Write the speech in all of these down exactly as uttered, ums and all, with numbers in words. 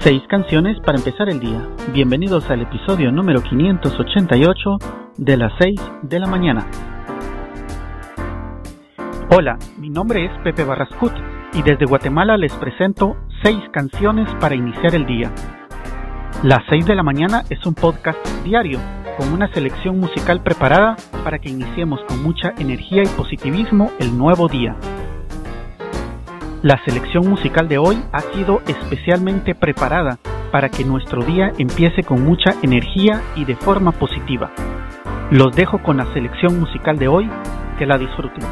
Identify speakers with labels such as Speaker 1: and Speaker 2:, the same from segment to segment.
Speaker 1: Seis canciones para empezar el día. Bienvenidos al episodio número quinientos ochenta y ocho de las seis de la mañana. Hola, mi nombre es Pepe Barrascut y desde Guatemala les presento seis canciones para iniciar el día. Las seis de la mañana es un podcast diario con una selección musical preparada para que iniciemos con mucha energía y positivismo el nuevo día. La selección musical de hoy ha sido especialmente preparada para que nuestro día empiece con mucha energía y de forma positiva. Los dejo con la selección musical de hoy, que la disfruten.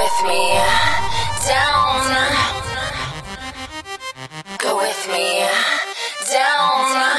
Speaker 2: with me down. Go with me down.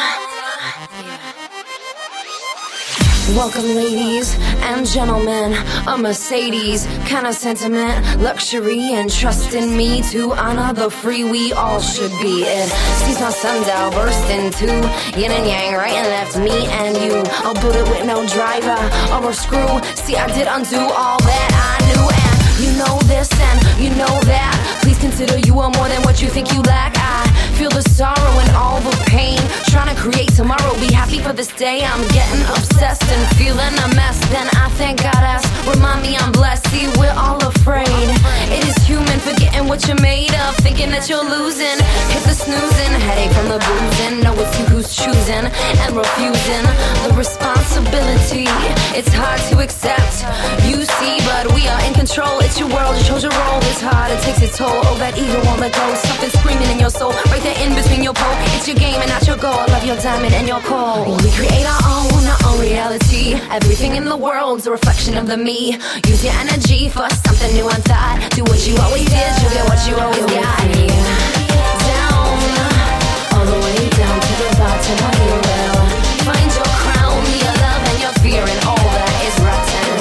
Speaker 2: Welcome, ladies and gentlemen. A Mercedes kind of sentiment, luxury and trust in me to honor the free we all should be. It sees my sundial burst into yin and yang, right and left, me and you. I'll build it with no driver or a screw. See, I did undo all that I knew, and you know this and you know that. Please consider you are more than what you think you lack. I feel the sorrow and all the pain, trying to create tomorrow, be happy for this day. I'm getting obsessed and feeling a mess. Then I thank God asked, remind me I'm blessed. See, we're all afraid. It is human, forgetting what you're made of, thinking that you're losing. Hit the snoozing, headache from the boozing. Know it's you who's choosing and refusing the responsibility. It's hard to accept, you see, but we are in control. It's your world, you chose your role. It's hard, it takes its toll. Oh, that ego won't let go. Something screaming in your soul, right there in between your pole. It's your game and not your goal. I love your diamond and your coal. We create our own, our own reality. Everything in the world's a reflection of the me. Use your energy for something new and thought. Do what you always did, you'll get what you always got. Down, all the way down to the bottom of your well. Find your crown, your love and your fear and all that is rotten.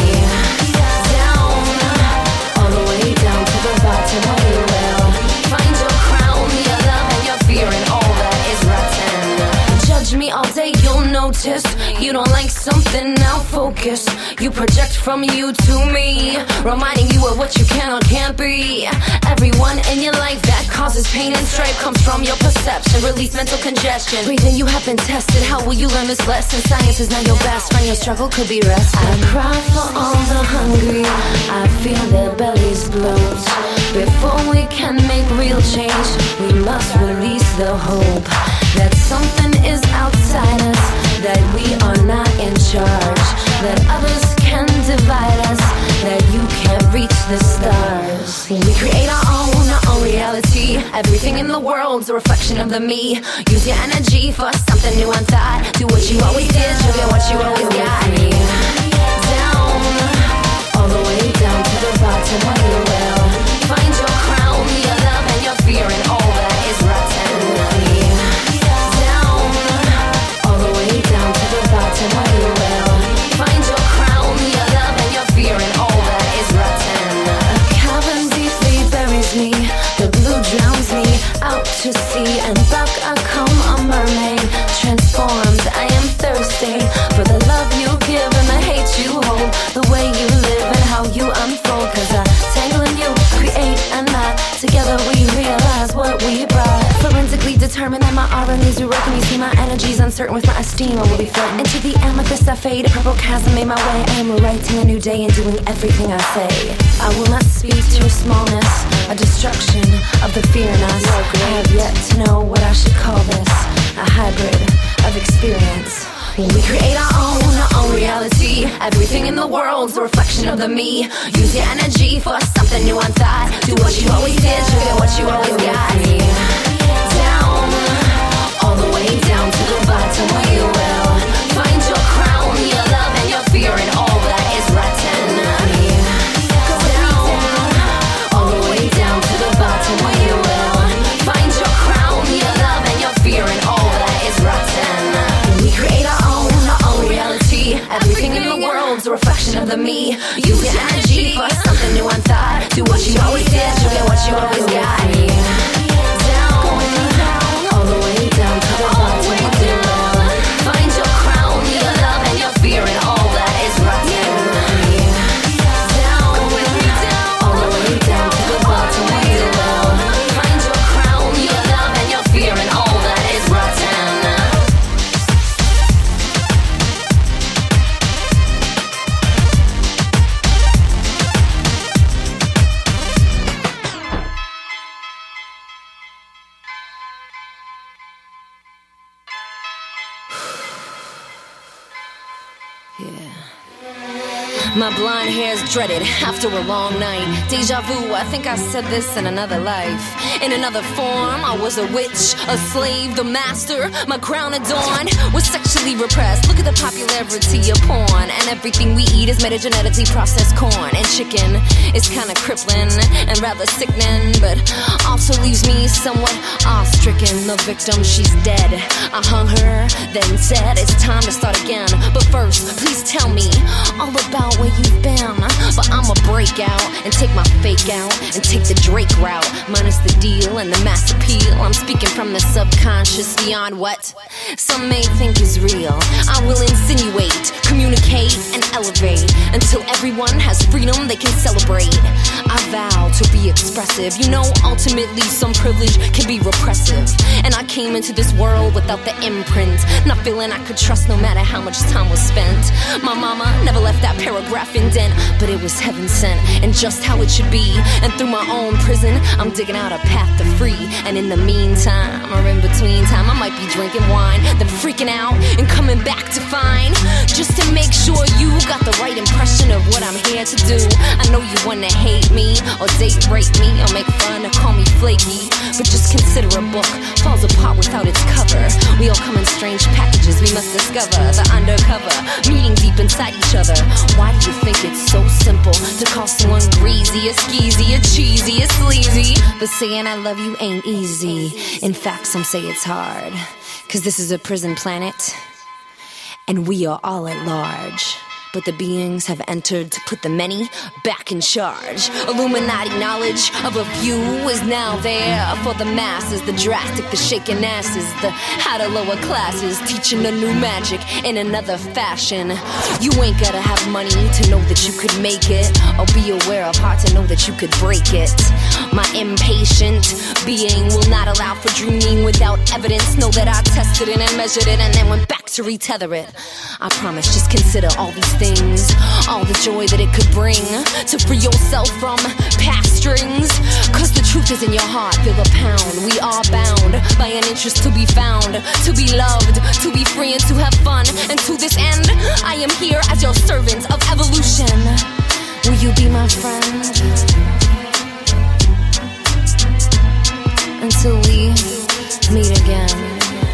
Speaker 2: Down, all the way down to the bottom of your well. Find your crown, your love and your fear and all that is rotten. Judge me all day, you'll notice you don't like something, now focus. You project from you to me, reminding you of what you can or can't be. Everyone in your life that causes pain and strife comes from your perception. Release mental congestion. Breathing, you have been tested. How will you learn this lesson? Science is not your best friend. Your struggle could be rest. I cry for all the hungry. I feel their bellies bloat. Before we can make real change, we must release the hope that something is outside us, that we are not in charge, that others can divide us, that you can't reach the stars. We create our own, our own reality. Everything in the world's a reflection of the me. Use your energy for something new and thought. Do what you always did, you'll get what you always got. Down, all the way down to the bottom of your well. Find your crown, your love and your fear and all that is rotten. Down, all the way down to the bottom of your well. Find your crown, your love and your fear and all that is rotten. A cavern deeply buries me, the blue drowns me out to sea, and back I come a mermaid, transformed. I am thirsty for the love you give and the hate you hold, the way you live and how you unfold. Cause I tangle in you, create and not together we realize what we brought. Forensically determined that my aura needs to work, and you see my energy's uncertain with my esteem. I will be floating into the amethyst I fade. A purple chasm made my way. I am writing a new day and doing everything I say. I will not speak to your smallness, a destruction of the fear in us. I have yet to know what I should call this, a hybrid of experience. We create our own, our own reality. Everything in the world's a reflection of the me. Use your energy for something new and thought. Do what you always did, you'll get what you always got. Down, all the way down to the bottom where you will. Find your crown, your love and your fear and all that is rotten. Down, all the way down to the bottom where you will. Find your crown, your love and your fear and all that is rotten. We create our own, our own reality. Everything in the world's a reflection of the me. Use your energy for something new and thought. Do what you always did, you'll get what you always got. Down, all the way down to the bottom where you will. Find your crown, your love and your fear and all that is rotten. Down, all the way down to the bottom where you will. Find your crown, your love and your fear and all that is rotten. My blonde hair's dreaded after a long night. Deja vu, I think I said this in another life. In another form, I was a witch, a slave, the master. My crown adorned was sexually repressed. Look at the popularity of porn. And everything we eat is metagenetically processed corn. And chicken is kinda crippling and rather sickening, but also leaves me somewhat awe-stricken. The victim, she's dead. I hung her, then said it's time to start again. But first, please tell me all about where you've been. But I'ma break out and take my fake out and take the Drake route, minus the deal and the mass appeal. I'm speaking from the subconscious beyond what some may think is real. I will insinuate, communicate, and elevate until everyone has freedom they can celebrate. I vow to be expressive. You know, ultimately some privilege can be repressive. And I came into this world without the imprint, not feeling I could trust no matter how much time was spent. My mama never left that paragraph indent, but it was heaven sent and just how it should be. And through my own prison, I'm digging out a path to free. And in the meantime, or in between time, I might be drinking wine, then freaking out and coming back to find, just to make sure you got the right impression of what I'm here to do. I know you wanna hate me or date rape me or make fun or call me flaky, but just consider a book falls apart without its cover. We all come in strange packages, we must discover the undercover, meeting deep inside each other. Why do you think it's so simple to call someone greasy, or skeezy, or cheesy, or sleazy? But saying I love you ain't easy. In fact, some say it's hard, cause this is a prison planet and we are all at large. But the beings have entered to put the many back in charge. Illuminati knowledge of a few is now there for the masses. The drastic, the shaking asses, the how to lower classes, teaching a new magic in another fashion. You ain't gotta have money to know that you could make it, or be aware of heart to know that you could break it. My impatient being will not allow for dreaming without evidence. Know that I tested it and measured it and then went back to retether it. I promise, just consider all these things, all the joy that it could bring to free yourself from past strings. Cause the truth is in your heart, feel a pound. We are bound by an interest to be found, to be loved, to be free and to have fun. And to this end, I am here as your servant of evolution. Will you be my friend? Until we meet again.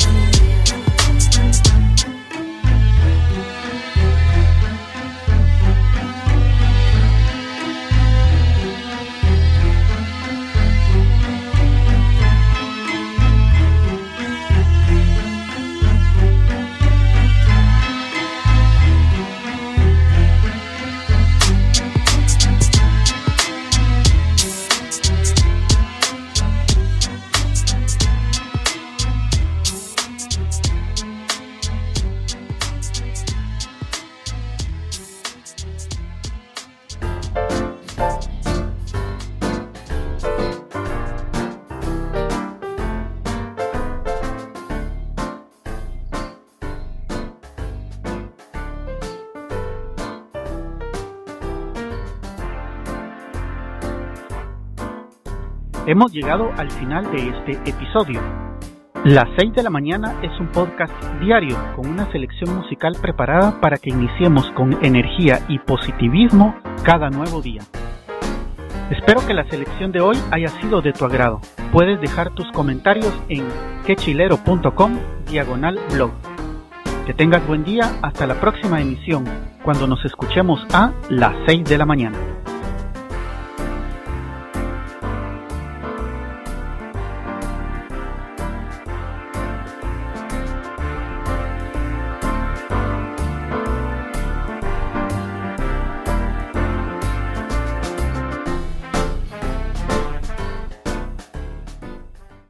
Speaker 1: Hemos llegado al final de este episodio. Las seis de la mañana es un podcast diario con una selección musical preparada para que iniciemos con energía y positivismo cada nuevo día. Espero que la selección de hoy haya sido de tu agrado. Puedes dejar tus comentarios en quechilero.com diagonal blog. Que tengas buen día hasta la próxima emisión, cuando nos escuchemos a las seis de la mañana.